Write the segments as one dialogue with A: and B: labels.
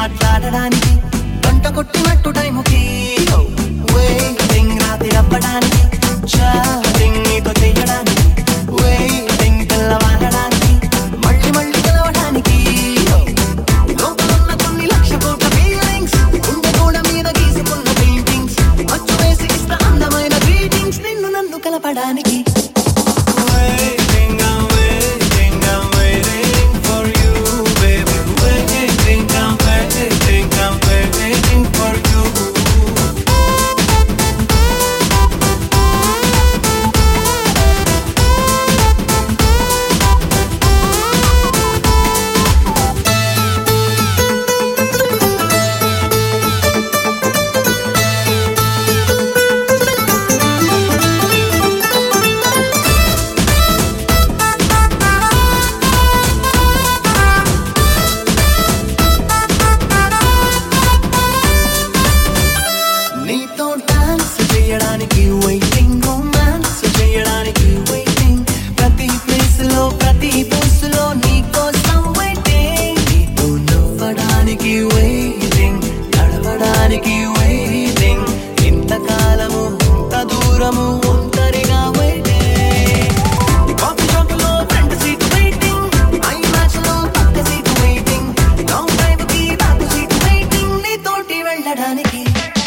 A: మాట్లాడడానికి గంట కొట్టినట్టు టైముకి వెయిటింగ్ రాత్రి అవ్వడానికి చాటింగ్ నీతో చేయడానికి వెయిటింగ్ తెల్లవారడానికి మళ్ళీ మళ్ళీ కలవడానికి లోపలున్న కొన్ని లక్ష కోట్ల ఫీలింగ్స్ గుండె గోడ మీద గీసుకున్న పెయింటింగ్స్ అచ్చు వేసి ఇస్తా అందమైన గ్రీటింగ్స్ నిన్ను నన్ను కలపడానికి చేయడానికి వెయిటింగ్ రొమాన్స్ చేయడానికి వెయిటింగ్ ప్రతి ప్లేస్ లో ప్రతి బస్ లో నీకోసం వెయిటింగ్ నీతో నవ్వడానికి వెయిటింగ్ నడవడానికి వెయిటింగ్ ఇంతకాలము ఇంత దూరము ఒంటరిగా వెయిటింగ్ కాఫీ షాప్ లో ఫ్రంట్ సీట్ వెయిటింగ్ ఐ మ్యాచ్ లో పక్క సీట్ వెయిటింగ్ లాంగ్ డ్రైవ్ కి బ్యాక్ సీట్ వెయిటింగ్ నీతోటి వెళ్ళడానికి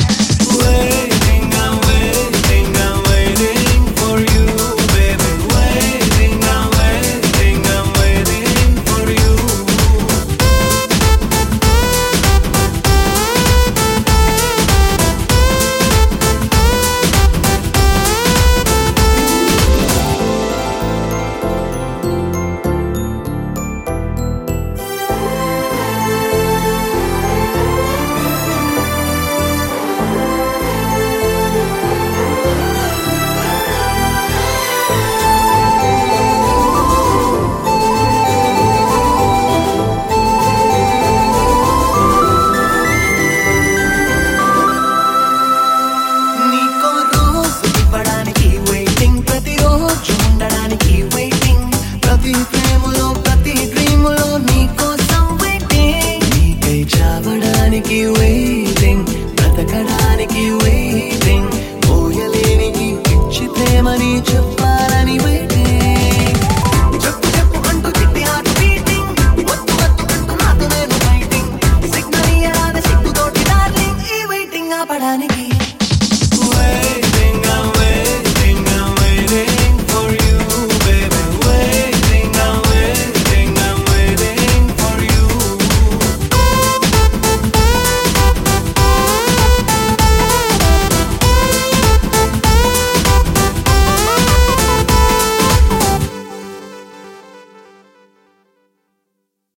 A: ఉండడానికి వెయిటింగ్ ప్రతి ప్రేమలో ప్రతి డ్రీములో నీకోసం వెయిటింగ్ నీకై చావడానికి